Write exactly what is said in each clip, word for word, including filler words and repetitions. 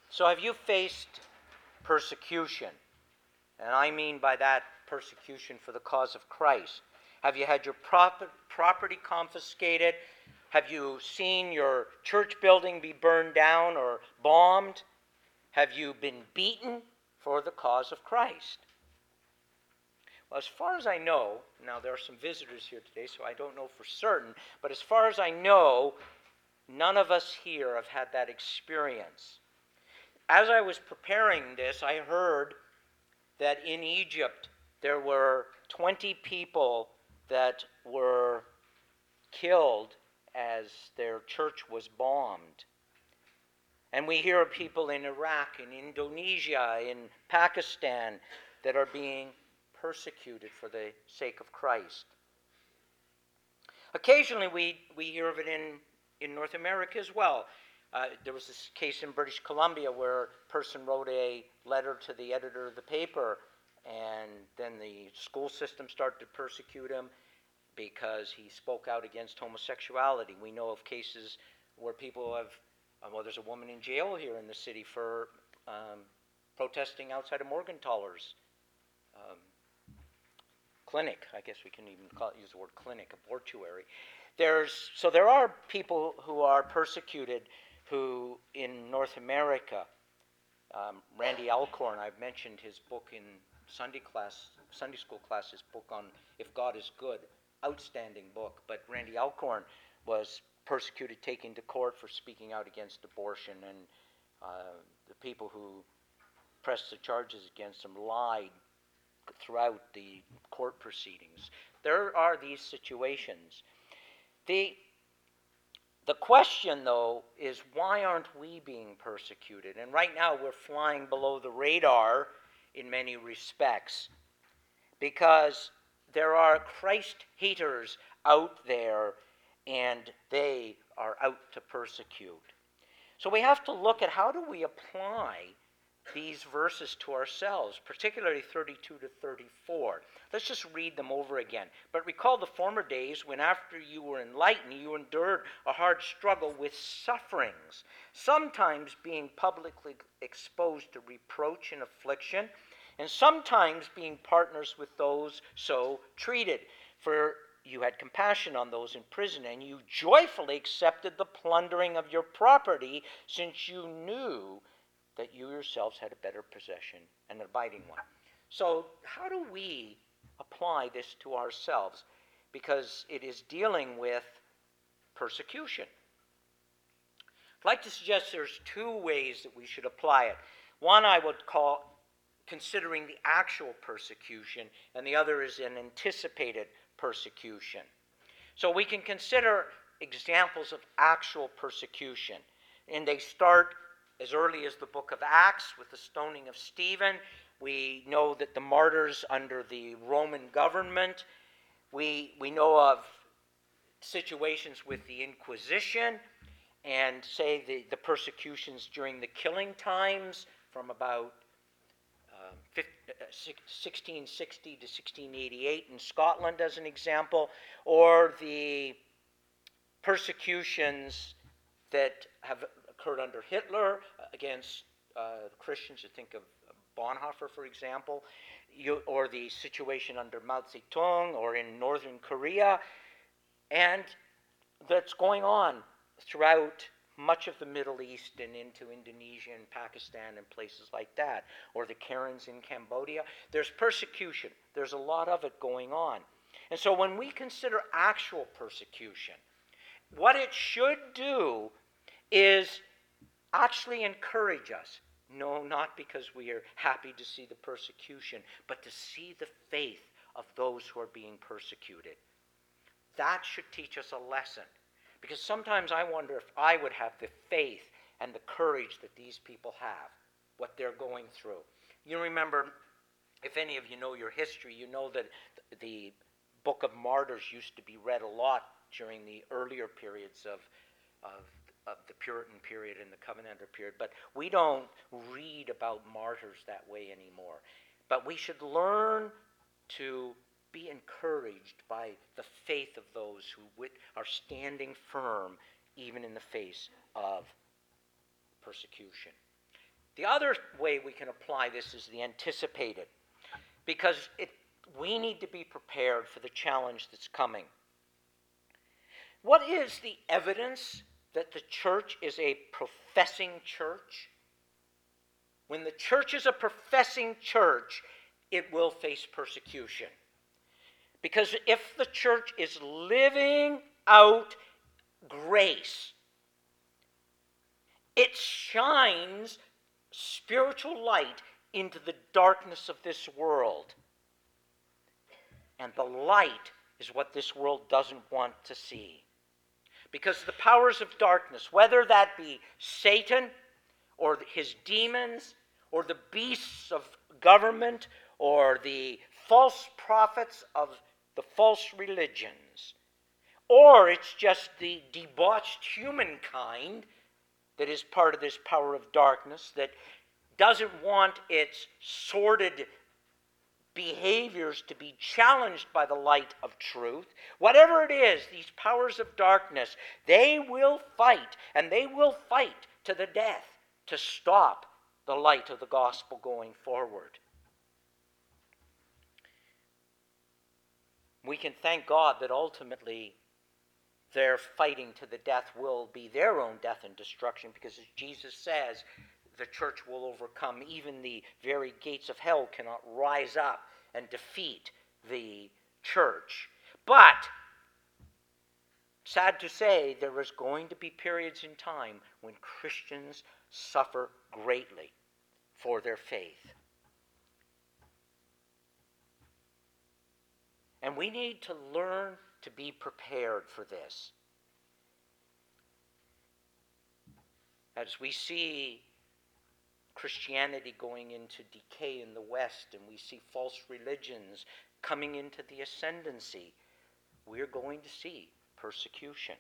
So have you faced persecution? And I mean by that persecution for the cause of Christ. Have you had your prop- property confiscated? Have you seen your church building be burned down or bombed? Have you been beaten for the cause of Christ? Well, as far as I know, now there are some visitors here today, so I don't know for certain, but as far as I know, none of us here have had that experience. As I was preparing this, I heard that in Egypt there were twenty people that were killed as their church was bombed. And we hear of people in Iraq, in Indonesia, in Pakistan that are being persecuted for the sake of Christ. Occasionally we, we hear of it in, in North America as well. Uh, there was this case in British Columbia where a person wrote a letter to the editor of the paper, and then the school system started to persecute him because he spoke out against homosexuality. We know of cases where people have, uh, well, there's a woman in jail here in the city for um, protesting outside of Morgenthaler's um, clinic. I guess we can even call it, use the word clinic, abortuary. There's, so there are people who are persecuted who in North America, um, Randy Alcorn, I've mentioned his book in Sunday class, Sunday school class, his book on If God is Good, outstanding book. But Randy Alcorn was persecuted, taken to court for speaking out against abortion, and uh, the people who pressed the charges against him lied throughout the court proceedings. There are these situations. The The question, though, is why aren't we being persecuted? And right now we're flying below the radar in many respects because there are Christ haters out there and they are out to persecute. So we have to look at how do we apply these verses to ourselves, particularly thirty-two to thirty-four. Let's just read them over again. But recall the former days when after you were enlightened, you endured a hard struggle with sufferings, sometimes being publicly exposed to reproach and affliction, and sometimes being partners with those so treated. For you had compassion on those in prison, and you joyfully accepted the plundering of your property, since you knew that you yourselves had a better possession, an abiding one. So how do we apply this to ourselves? Because it is dealing with persecution. I'd like to suggest there's two ways that we should apply it. One I would call considering the actual persecution, and the other is an anticipated persecution. So we can consider examples of actual persecution, and they start as early as the book of Acts with the stoning of Stephen. We know that the martyrs under the Roman government. We, we know of situations with the Inquisition and say the, the persecutions during the killing times from about um, sixteen sixty to sixteen eighty-eight in Scotland as an example, or the persecutions that have occurred under Hitler against uh, Christians. You think of Bonhoeffer, for example, you, or the situation under Mao Zedong or in northern Korea, and that's going on throughout much of the Middle East and into Indonesia and Pakistan and places like that, or the Karens in Cambodia. There's persecution. There's a lot of it going on. And so when we consider actual persecution, what it should do is actually encourage us. No, not because we are happy to see the persecution, but to see the faith of those who are being persecuted. That should teach us a lesson. Because sometimes I wonder if I would have the faith and the courage that these people have, what they're going through. You remember, if any of you know your history, you know that the Book of Martyrs used to be read a lot during the earlier periods of, of, of the Puritan period and the Covenanter period. But we don't read about martyrs that way anymore. But we should learn to be encouraged by the faith of those who wit- are standing firm even in the face of persecution. The other way we can apply this is the anticipated, because it, we need to be prepared for the challenge that's coming. What is the evidence that the church is a professing church? When the church is a professing church, it will face persecution. Because if the church is living out grace, it shines spiritual light into the darkness of this world. And the light is what this world doesn't want to see. Because the powers of darkness, whether that be Satan or his demons or the beasts of government or the false prophets of the false religions, or it's just the debauched humankind that is part of this power of darkness that doesn't want its sordid behaviors to be challenged by the light of truth. Whatever it is, these powers of darkness, they will fight, and they will fight to the death to stop the light of the gospel going forward. We can thank God that ultimately their fighting to the death will be their own death and destruction, because as Jesus says, the church will overcome. Even the very gates of hell cannot rise up and defeat the church. But, sad to say, there is going to be periods in time when Christians suffer greatly for their faith. And we need to learn to be prepared for this. As we see Christianity going into decay in the West, and we see false religions coming into the ascendancy, we're going to see persecution.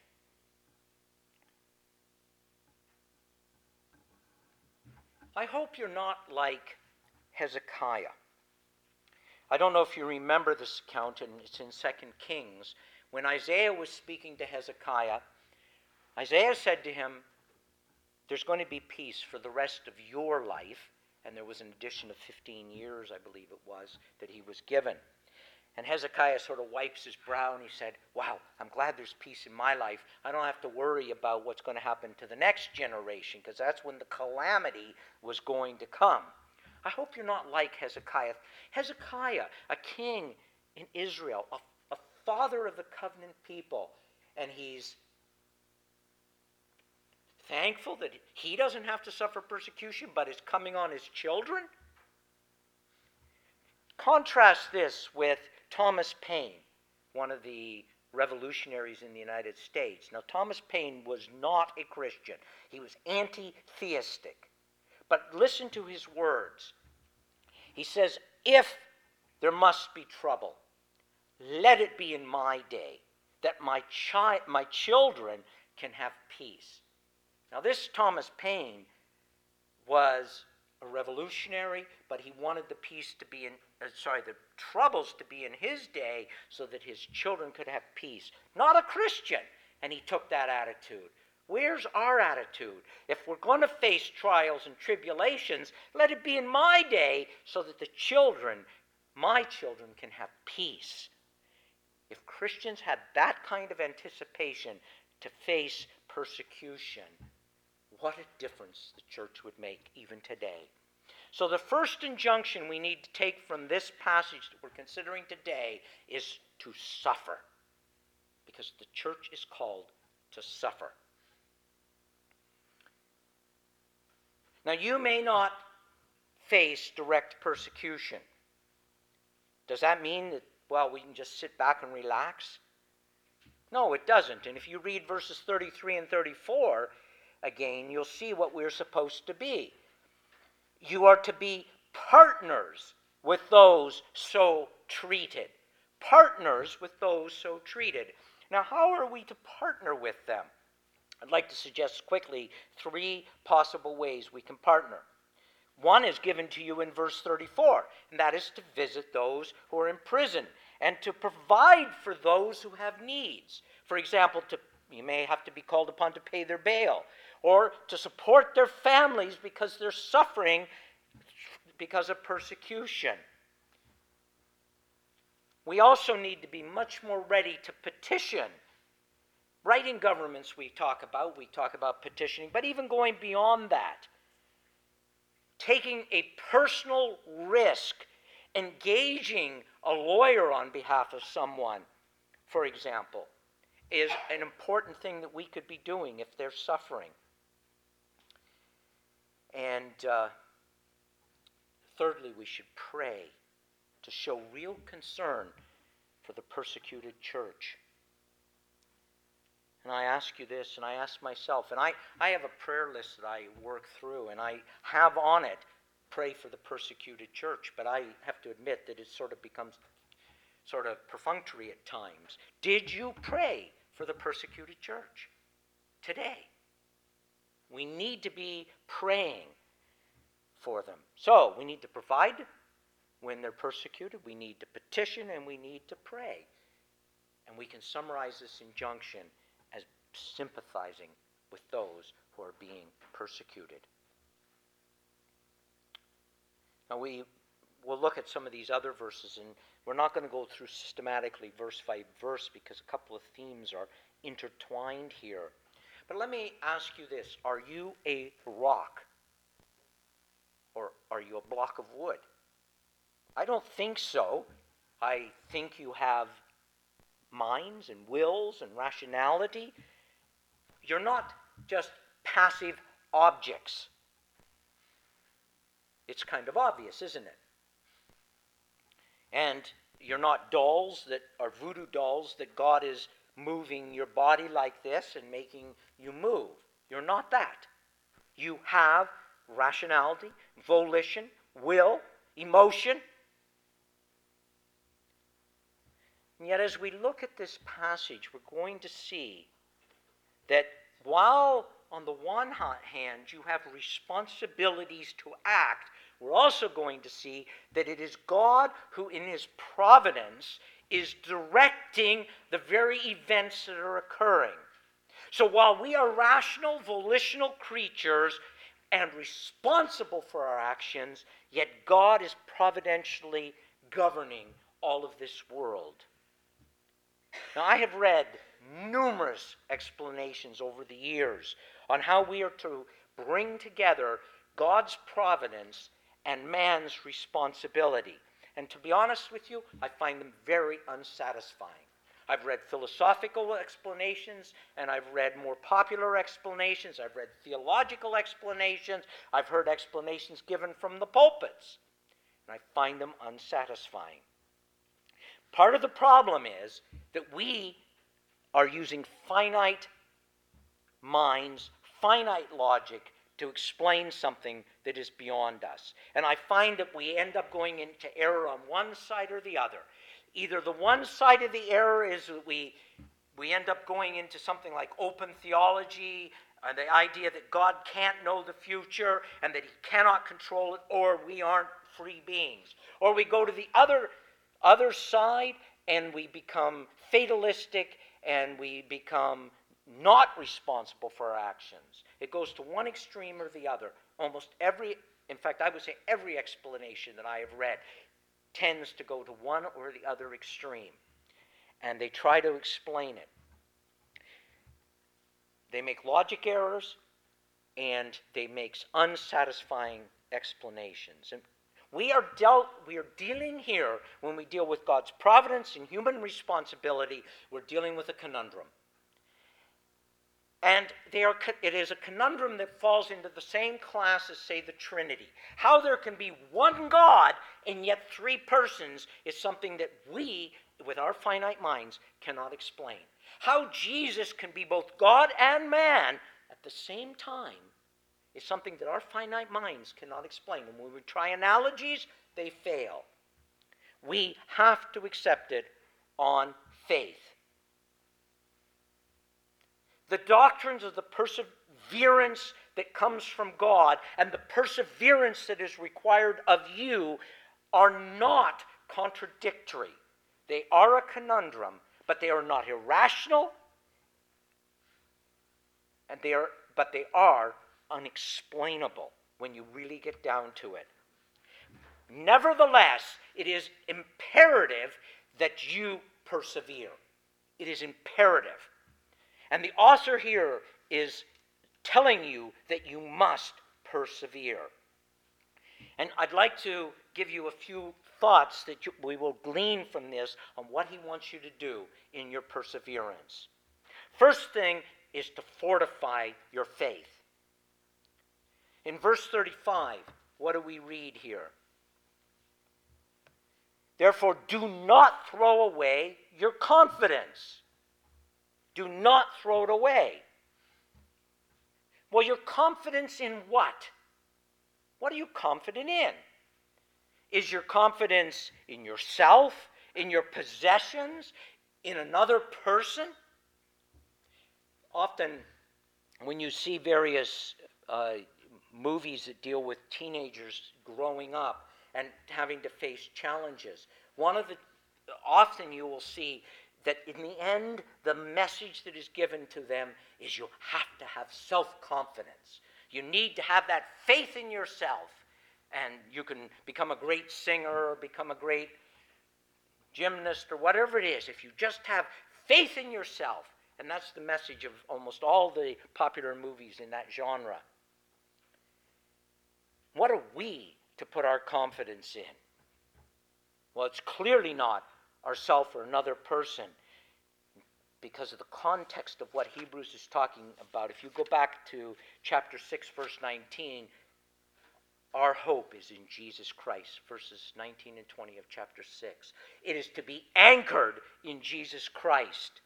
I hope you're not like Hezekiah. I don't know if you remember this account, and it's in Second Kings. When Isaiah was speaking to Hezekiah, Isaiah said to him, there's going to be peace for the rest of your life. And there was an addition of fifteen years, I believe it was, that he was given. And Hezekiah sort of wipes his brow and he said, wow, I'm glad there's peace in my life. I don't have to worry about what's going to happen to the next generation, because that's when the calamity was going to come. I hope you're not like Hezekiah. Hezekiah, a king in Israel, a, a father of the covenant people, and he's thankful that he doesn't have to suffer persecution, but it's coming on his children. Contrast this with Thomas Paine, one of the revolutionaries in the United States. Now, Thomas Paine was not a Christian. He was anti-theistic. But listen to his words. He says, if there must be trouble, let it be in my day, that my, chi- my children can have peace. Now, this Thomas Paine was a revolutionary, but he wanted the peace to be in, uh, sorry, the troubles to be in his day so that his children could have peace. Not a Christian, and he took that attitude. Where's our attitude? If we're going to face trials and tribulations, let it be in my day so that the children, my children, can have peace. If Christians had that kind of anticipation to face persecution, what a difference the church would make even today. So the first injunction we need to take from this passage that we're considering today is to suffer, because the church is called to suffer. Now, you may not face direct persecution. Does that mean that, well, we can just sit back and relax? No, it doesn't. And if you read verses thirty-three and thirty-four, again, you'll see what we're supposed to be. You are to be partners with those so treated. Partners with those so treated. Now, how are we to partner with them? I'd like to suggest quickly three possible ways we can partner. One is given to you in verse thirty-four, and that is to visit those who are in prison and to provide for those who have needs. For example, to, you may have to be called upon to pay their bail, or to support their families because they're suffering because of persecution. We also need to be much more ready to petition. Writing governments we talk about, we talk about petitioning, but even going beyond that, taking a personal risk, engaging a lawyer on behalf of someone, for example, is an important thing that we could be doing if they're suffering. And uh, thirdly, we should pray to show real concern for the persecuted church. And I ask you this, and I ask myself, and I, I have a prayer list that I work through, and I have on it, pray for the persecuted church, but I have to admit that it sort of becomes sort of perfunctory at times. Did you pray for the persecuted church today? We need to be praying for them. So, we need to provide when they're persecuted, we need to petition, and we need to pray. And we can summarize this injunction as sympathizing with those who are being persecuted. Now we will look at some of these other verses, and we're not going to go through systematically verse by verse because a couple of themes are intertwined here. But let me ask you this. Are you a rock? Or are you a block of wood? I don't think so. I think you have minds and wills and rationality. You're not just passive objects. It's kind of obvious, isn't it? And you're not dolls that are voodoo dolls that God is moving your body like this and making you move. You're not that. You have rationality, volition, will, emotion. And yet as we look at this passage, we're going to see that while on the one hand you have responsibilities to act, we're also going to see that it is God who in his providence is directing the very events that are occurring. So while we are rational, volitional creatures and responsible for our actions, yet God is providentially governing all of this world. Now, I have read numerous explanations over the years on how we are to bring together God's providence and man's responsibility. And to be honest with you, I find them very unsatisfying. I've read philosophical explanations, and I've read more popular explanations. I've read theological explanations. I've heard explanations given from the pulpits, and I find them unsatisfying. Part of the problem is that we are using finite minds, finite logic to explain something that is beyond us. And I find that we end up going into error on one side or the other. Either the one side of the error is that we, we end up going into something like open theology, uh, the idea that God can't know the future and that he cannot control it, or we aren't free beings. Or we go to the other other side and we become fatalistic and we become not responsible for our actions. It goes to one extreme or the other. Almost every, in fact, I would say every explanation that I have read tends to go to one or the other extreme. And they try to explain it. They make logic errors and they make unsatisfying explanations. And We are dealt. We are dealing here, when we deal with God's providence and human responsibility, we're dealing with a conundrum. And they are, it is a conundrum that falls into the same class as, say, the Trinity. How there can be one God and yet three persons is something that we, with our finite minds, cannot explain. How Jesus can be both God and man at the same time is something that our finite minds cannot explain. And when we try analogies, they fail. We have to accept it on faith. The doctrines of the perseverance that comes from God and the perseverance that is required of you are not contradictory. They are a conundrum, but they are not irrational, and they are but they are unexplainable when you really get down to it. Nevertheless, it is imperative that you persevere. It is imperative. And the author here is telling you that you must persevere. And I'd like to give you a few thoughts that you, we will glean from this on what he wants you to do in your perseverance. First thing is to fortify your faith. In verse thirty-five, what do we read here? Therefore, do not throw away your confidence. Do not throw it away. Well, your confidence in what? What are you confident in? Is your confidence in yourself, in your possessions, in another person? Often, when you see various uh, movies that deal with teenagers growing up and having to face challenges, one of the, often you will see that in the end, the message that is given to them is you have to have self-confidence. You need to have that faith in yourself, and you can become a great singer or become a great gymnast or whatever it is. If you just have faith in yourself, and that's the message of almost all the popular movies in that genre. What are we to put our confidence in? Well, it's clearly not ourself or another person, because of the context of what Hebrews is talking about. If you go back to chapter six, verse nineteen, our hope is in Jesus Christ, verses nineteen and twenty of chapter six. It is to be anchored in Jesus Christ.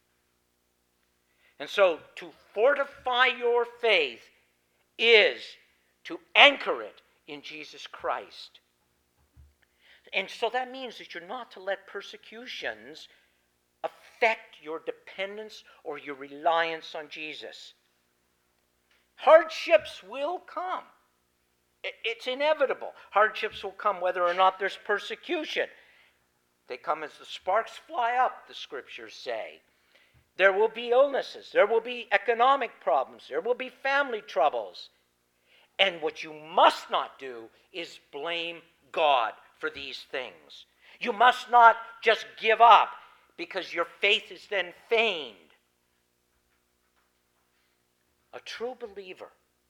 And so to fortify your faith is to anchor it in Jesus Christ. And so that means that you're not to let persecutions affect your dependence or your reliance on Jesus. Hardships will come. It's inevitable. Hardships will come whether or not there's persecution. They come as the sparks fly up, the scriptures say. There will be illnesses. There will be economic problems. There will be family troubles. And what you must not do is blame God for these things. You must not just give up because your faith is then feigned. A true believer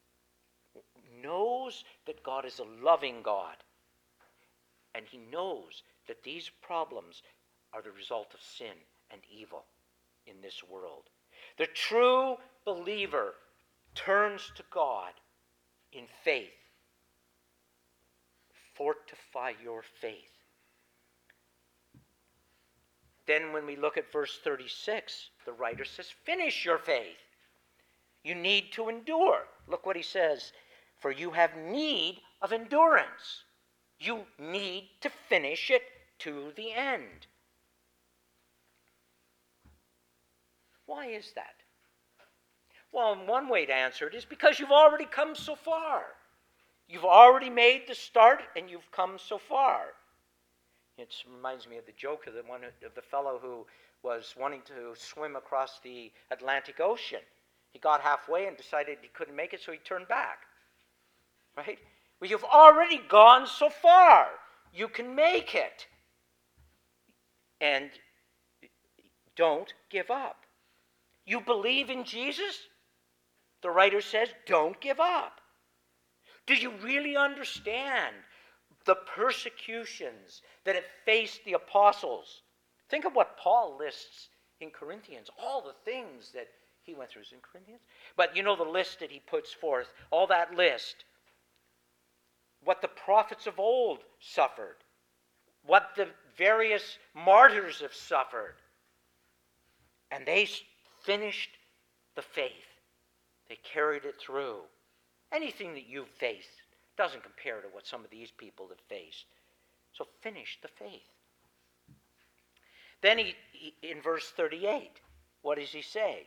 knows that God is a loving God, and he knows that these problems are the result of sin and evil in this world. The true believer turns to God in faith. Fortify your faith. Then when we look at verse thirty-six, the writer says, finish your faith. You need to endure. Look what he says. For you have need of endurance. You need to finish it to the end. Why is that? Well, one way to answer it is because you've already come so far. You've already made the start and you've come so far. It reminds me of the joke of the one of the fellow who was wanting to swim across the Atlantic Ocean. He got halfway and decided he couldn't make it, so he turned back. Right? Well, you've already gone so far. You can make it. And don't give up. You believe in Jesus? The writer says, don't give up. Do you really understand the persecutions that have faced the apostles? Think of what Paul lists in Corinthians, all the things that he went through. Is it in Corinthians? But you know the list that he puts forth, all that list. What the prophets of old suffered. What the various martyrs have suffered. And they finished the faith. They carried it through. Anything that you've faced doesn't compare to what some of these people have faced. So finish the faith. Then he, he in verse thirty-eight, what does he say?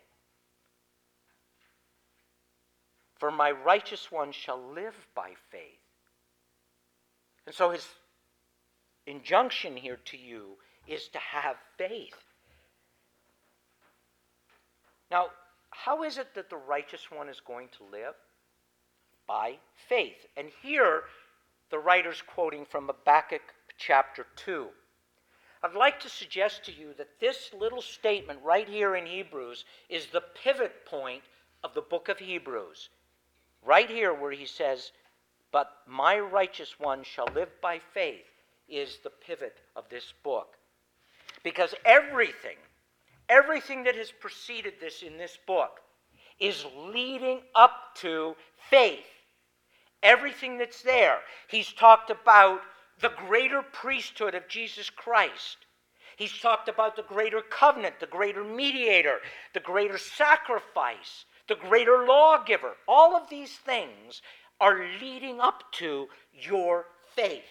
For my righteous one shall live by faith. And so his injunction here to you is to have faith. Now, how is it that the righteous one is going to live? By faith. And here, the writer's quoting from Habakkuk chapter two. I'd like to suggest to you that this little statement right here in Hebrews is the pivot point of the book of Hebrews. Right here where he says, "But my righteous one shall live by faith," is the pivot of this book. Because everything, everything that has preceded this in this book is leading up to faith. Everything that's there. He's talked about the greater priesthood of Jesus Christ. He's talked about the greater covenant, the greater mediator, the greater sacrifice, the greater lawgiver. All of these things are leading up to your faith.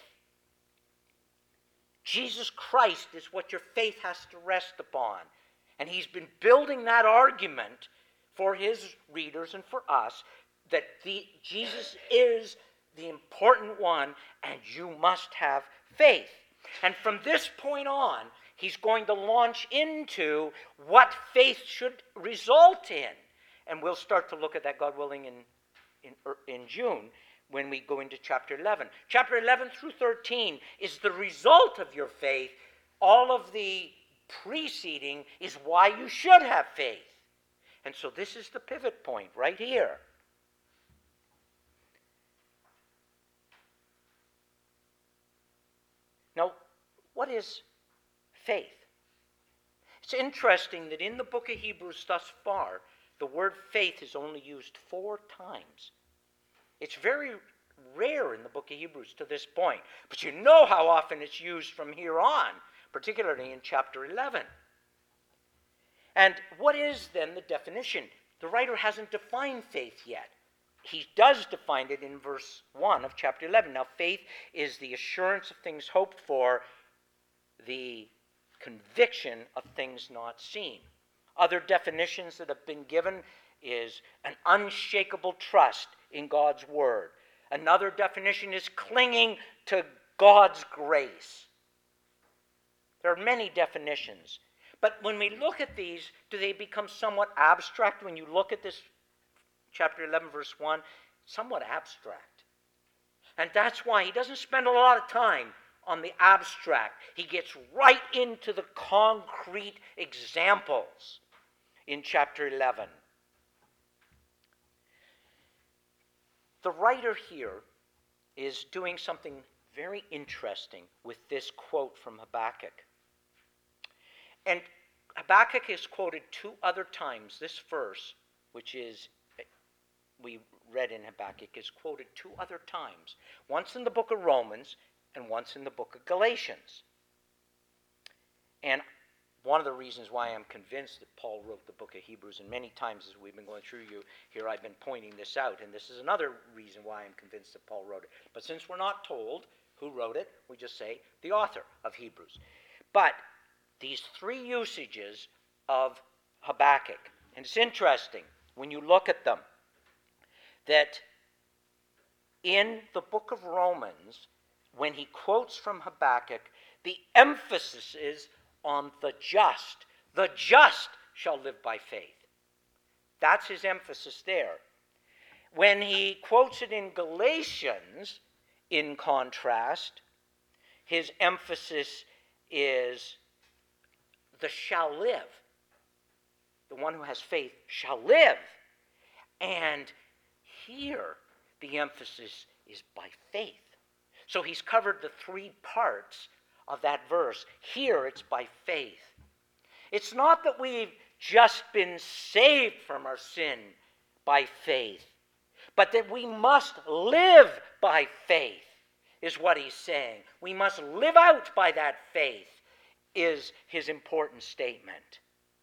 Jesus Christ is what your faith has to rest upon. And he's been building that argument for his readers and for us that the, Jesus is the important one and you must have faith. And from this point on, he's going to launch into what faith should result in. And we'll start to look at that, God willing, in, in, in June when we go into chapter eleven. Chapter eleven through thirteen is the result of your faith. All of the preceding is why you should have faith. And so this is the pivot point right here. Now, what is faith? It's interesting that in the book of Hebrews thus far, the word faith is only used four times. It's very rare in the book of Hebrews to this point. But you know how often it's used from here on, particularly in chapter eleven. And what is then the definition? The writer hasn't defined faith yet. He does define it in verse one of chapter eleven. Now, faith is the assurance of things hoped for, the conviction of things not seen. Other definitions that have been given is an unshakable trust in God's word. Another definition is clinging to God's grace. There are many definitions. But when we look at these, do they become somewhat abstract? When you look at this chapter eleven, verse one, somewhat abstract. And that's why he doesn't spend a lot of time on the abstract. He gets right into the concrete examples in chapter eleven. The writer here is doing something very interesting with this quote from Habakkuk. And Habakkuk is quoted two other times. This verse, which is we read in Habakkuk, is quoted two other times. Once in the book of Romans and once in the book of Galatians. And one of the reasons why I'm convinced that Paul wrote the book of Hebrews, and many times as we've been going through you here, I've been pointing this out, and this is another reason why I'm convinced that Paul wrote it. But since we're not told who wrote it, we just say the author of Hebrews. But these three usages of Habakkuk, and it's interesting when you look at them, that in the book of Romans, when he quotes from Habakkuk, the emphasis is on the just. The just shall live by faith. That's his emphasis there. When he quotes it in Galatians, in contrast, his emphasis is the shall live. The one who has faith shall live. And here, the emphasis is by faith. So he's covered the three parts of that verse. Here, it's by faith. It's not that we've just been saved from our sin by faith, but that we must live by faith, is what he's saying. We must live out by that faith, is his important statement.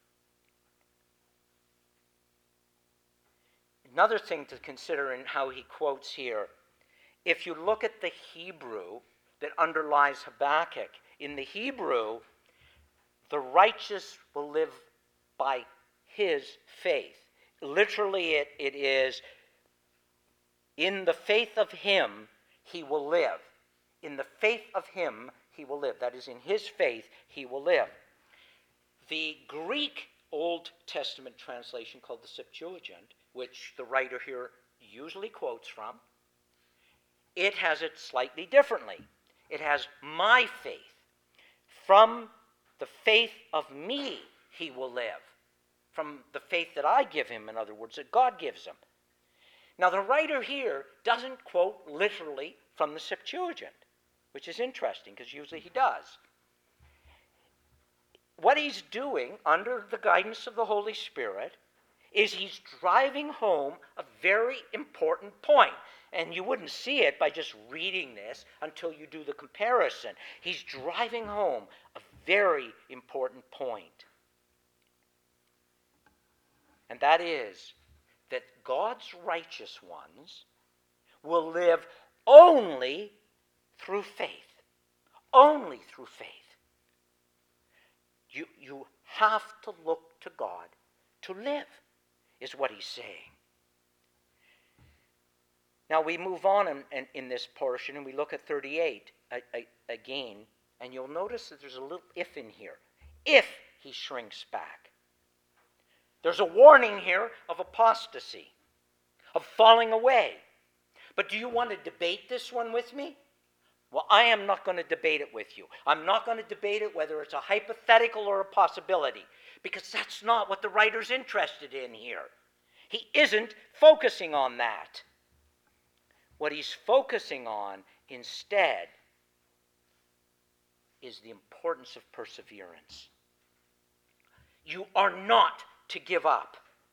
Another thing to consider in how he quotes here, if you look at the Hebrew that underlies Habakkuk, in the Hebrew, the righteous will live by his faith. Literally, it, it is, in the faith of him, he will live. In the faith of him, he will live. That is, in his faith, he will live. The Greek Old Testament translation called the Septuagint, which the writer here usually quotes from, it has it slightly differently. It has my faith. From the faith of me he will live. From the faith that I give him, in other words, that God gives him. Now the writer here doesn't quote literally from the Septuagint, which is interesting because usually he does. What he's doing under the guidance of the Holy Spirit is he's driving home a very important point. And you wouldn't see it by just reading this until you do the comparison. He's driving home a very important point. And that is that God's righteous ones will live only through faith. Only through faith. You, you have to look to God to live, is what he's saying. Now we move on in, in, in this portion and we look at thirty-eight uh, uh, again, and you'll notice that there's a little if in here. If he shrinks back. There's a warning here of apostasy, of falling away. But do you want to debate this one with me? Well, I am not going to debate it with you. I'm not going to debate it whether it's a hypothetical or a possibility, because that's not what the writer's interested in here. He isn't focusing on that. What he's focusing on instead is the importance of perseverance. You are not to give up,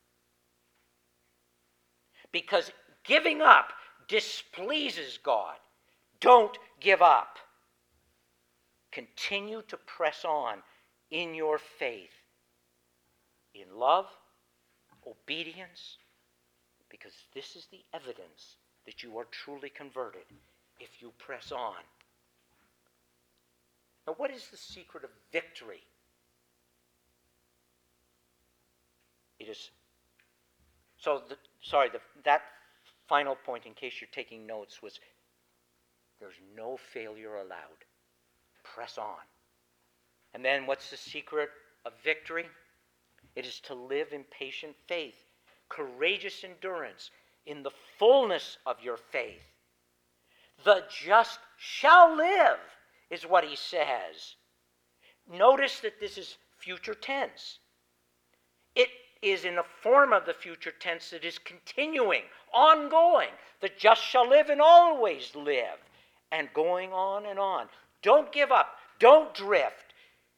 because giving up displeases God. Don't give up. Continue to press on in your faith, in love, obedience, because this is the evidence that you are truly converted if you press on. Now, what is the secret of victory? It is, so, the, sorry, the, that final point, in case you're taking notes, was there's no failure allowed. Press on. And then what's the secret of victory? It is to live in patient faith, courageous endurance, in the fullness of your faith. The just shall live, is what he says. Notice that this is future tense. It is in a form of the future tense that is continuing, ongoing. The just shall live and always live. And going on and on. Don't give up. Don't drift.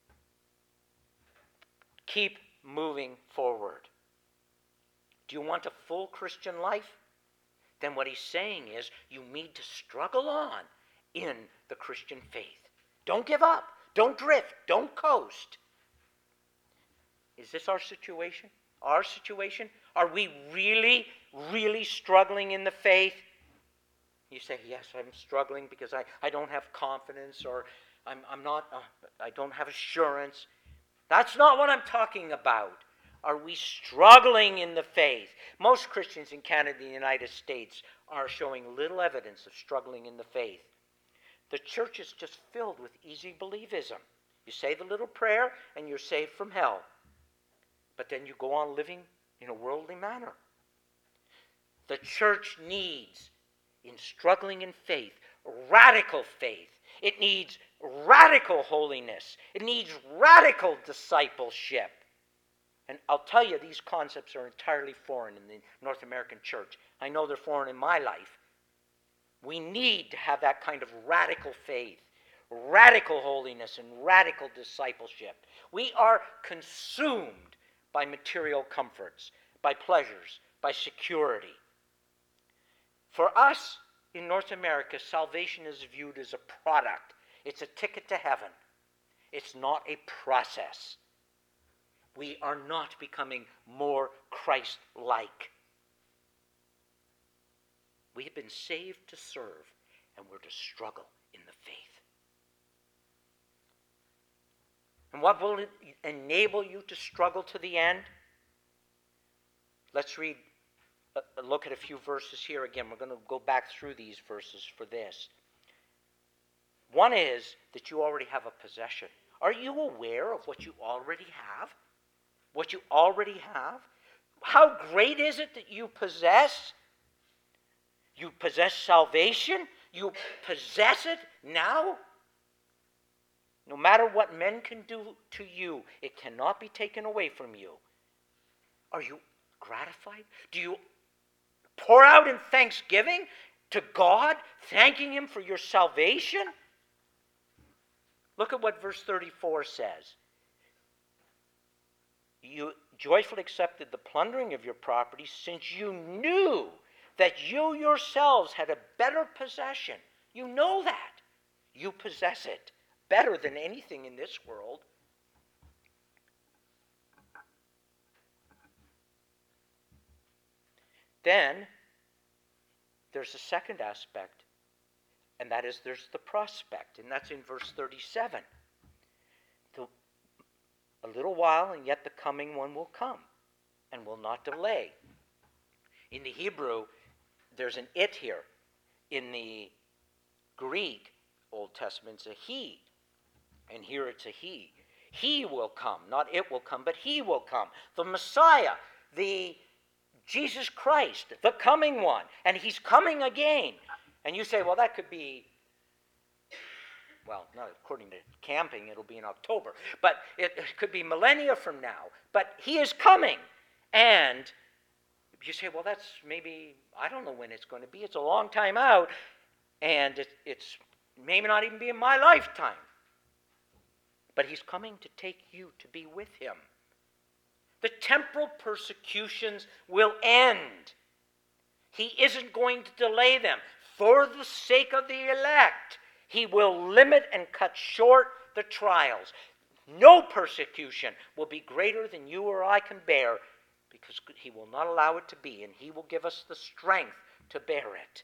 Keep moving forward. Do you want a full Christian life? Then what he's saying is you need to struggle on in the Christian faith. Don't give up. Don't drift. Don't coast. Is this our situation? Our situation? Are we really, really struggling in the faith? You say, yes, I'm struggling because I, I don't have confidence, or I'm, I'm not, uh, I don't have assurance. That's not what I'm talking about. Are we struggling in the faith? Most Christians in Canada and the United States are showing little evidence of struggling in the faith. The church is just filled with easy believism. You say the little prayer and you're saved from hell. But then you go on living in a worldly manner. The church needs, in struggling in faith, radical faith. It needs radical holiness. It needs radical discipleship. And I'll tell you, these concepts are entirely foreign in the North American church. I know they're foreign in my life. We need to have that kind of radical faith, radical holiness, and radical discipleship. We are consumed by material comforts, by pleasures, by security. For us in North America, salvation is viewed as a product. It's a ticket to heaven. It's not a process. We are not becoming more Christ-like. We have been saved to serve, and we're to struggle in the faith. And what will it enable you to struggle to the end? Let's read, uh, look at a few verses here again. We're going to go back through these verses for this. One is that you already have a possession. Are you aware of what you already have? what you already have? How great is it that you possess? You possess salvation? You possess it now? No matter what men can do to you, it cannot be taken away from you. Are you gratified? Do you pour out in thanksgiving to God, thanking Him for your salvation? Look at what verse thirty-four says. You joyfully accepted the plundering of your property, since you knew that you yourselves had a better possession. You know that. You possess it better than anything in this world. Then there's a second aspect, and that is there's the prospect, and that's in verse thirty-seven. The, a little while, and yet the coming one will come, and will not delay. In the Hebrew, there's an it here. In the Greek, Old Testament, it's a he, and here it's a he. He will come, not it will come, but he will come. The Messiah, the Jesus Christ, the coming one, and he's coming again. And you say, well, that could be, well, not according to camping, it'll be in October, but it, it could be millennia from now. But he is coming. And you say, well, that's maybe, I don't know when it's going to be. It's a long time out, and it, it's maybe not even be in my lifetime. But he's coming to take you to be with him. The temporal persecutions will end. He isn't going to delay them. For the sake of the elect, he will limit and cut short the trials. No persecution will be greater than you or I can bear, because he will not allow it to be, and he will give us the strength to bear it.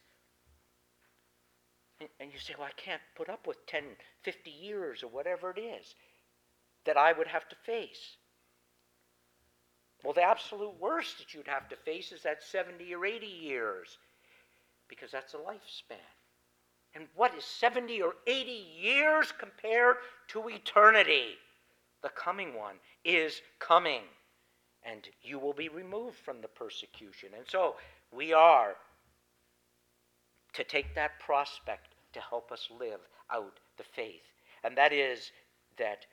And, and you say, well, I can't put up with ten, fifty years or whatever it is that I would have to face. Well, the absolute worst that you'd have to face is that seventy or eighty years, because that's a lifespan. And what is seventy or eighty years compared to eternity? The coming one is coming, and you will be removed from the persecution. And so we are to take that prospect to help us live out the faith. And that is that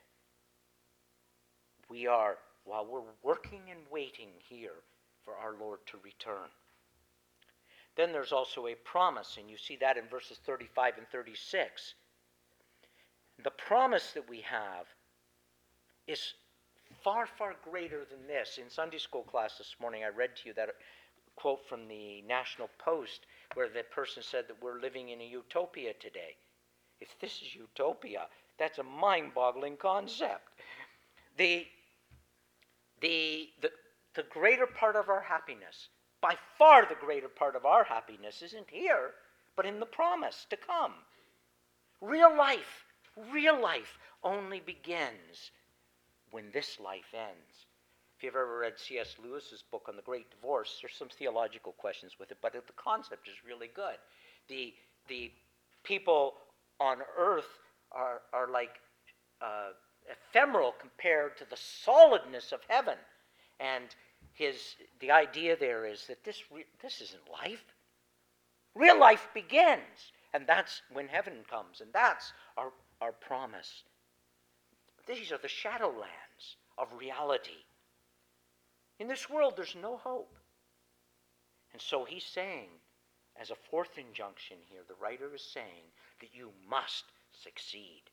we are, while we're working and waiting here for our Lord to return. Then there's also a promise, and you see that in verses thirty-five and thirty-six. The promise that we have is far, far greater than this. In Sunday school class this morning, I read to you that quote from the National Post, where the person said that we're living in a utopia today. If this is utopia, that's a mind-boggling concept. The The, the, the greater part of our happiness, by far the greater part of our happiness, isn't here, but in the promise to come. Real life, real life only begins when this life ends. If you've ever read C S Lewis's book on the Great Divorce, there's some theological questions with it, but the concept is really good. The, the people on earth are, are like Uh, ephemeral compared to the solidness of heaven. And his the idea there is that this re, this isn't life. Real life begins, and that's when heaven comes, and that's our, our promise. These are the shadowlands of reality. In this world, there's no hope. And so he's saying, as a fourth injunction here, the writer is saying that you must succeed.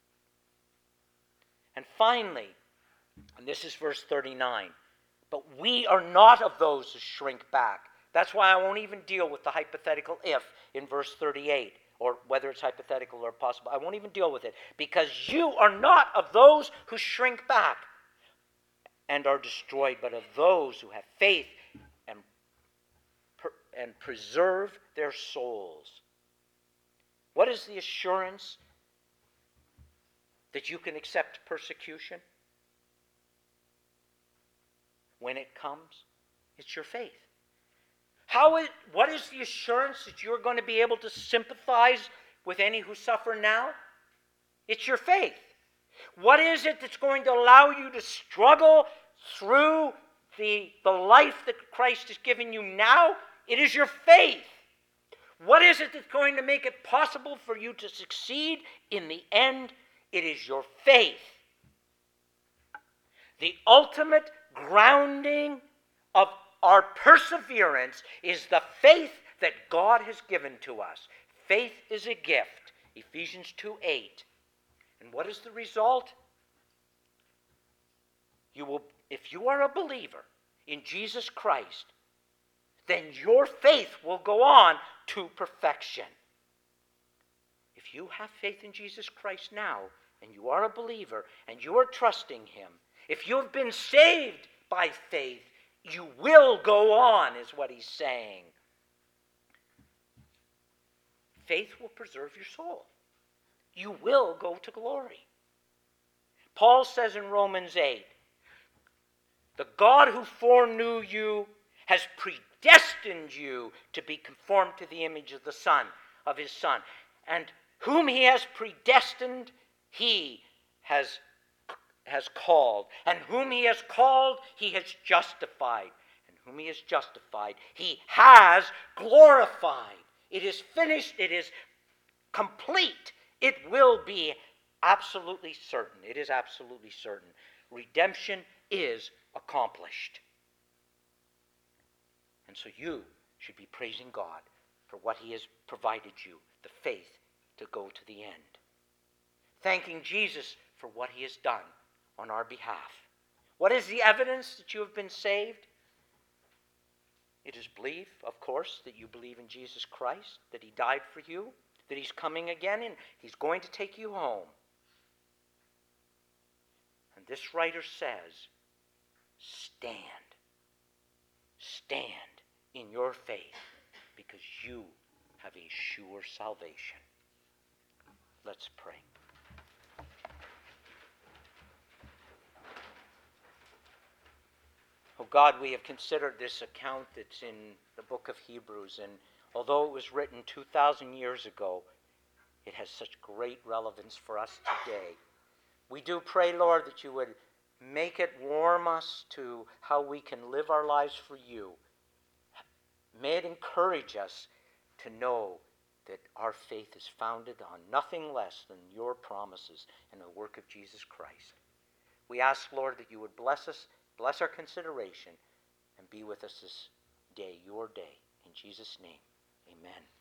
And finally, and this is verse thirty-nine, but we are not of those who shrink back. That's why I won't even deal with the hypothetical if in verse thirty-eight, or whether it's hypothetical or possible. I won't even deal with it, because you are not of those who shrink back and are destroyed, but of those who have faith and, and preserve their souls. What is the assurance that you can accept persecution when it comes? It's your faith. How is, what is the assurance that you're going to be able to sympathize with any who suffer now? It's your faith. What is it that's going to allow you to struggle through the, the life that Christ has given you now, it is your faith. What is it that's going to make it possible for you to succeed in the end? It is your faith. The ultimate grounding of our perseverance is the faith that God has given to us. Faith is a gift, Ephesians two eight. And what is the result? You will, if you are a believer in Jesus Christ, then your faith will go on to perfection. If you have faith in Jesus Christ now, and you are a believer, and you are trusting him, if you have been saved by faith, you will go on, is what he's saying. Faith will preserve your soul. You will go to glory. Paul says in Romans eight, the God who foreknew you has predestined you to be conformed to the image of the Son, of his Son. And whom he has predestined, he has, has called. And whom he has called, he has justified. And whom he has justified, he has glorified. It is finished. It is complete. It will be absolutely certain. It is absolutely certain. Redemption is accomplished. And so you should be praising God for what he has provided you, the faith to go to the end. Thanking Jesus for what he has done on our behalf. What is the evidence that you have been saved? It is belief, of course, that you believe in Jesus Christ, that he died for you, that he's coming again and he's going to take you home. And this writer says, stand. Stand in your faith because you have a sure salvation. Let's pray. Oh God, we have considered this account that's in the book of Hebrews, and although it was written two thousand years ago, it has such great relevance for us today. We do pray, Lord, that you would make it warm us to how we can live our lives for you. May it encourage us to know that our faith is founded on nothing less than your promises and the work of Jesus Christ. We ask, Lord, that you would bless us, bless our consideration, and be with us this day, your day. In Jesus' name, amen.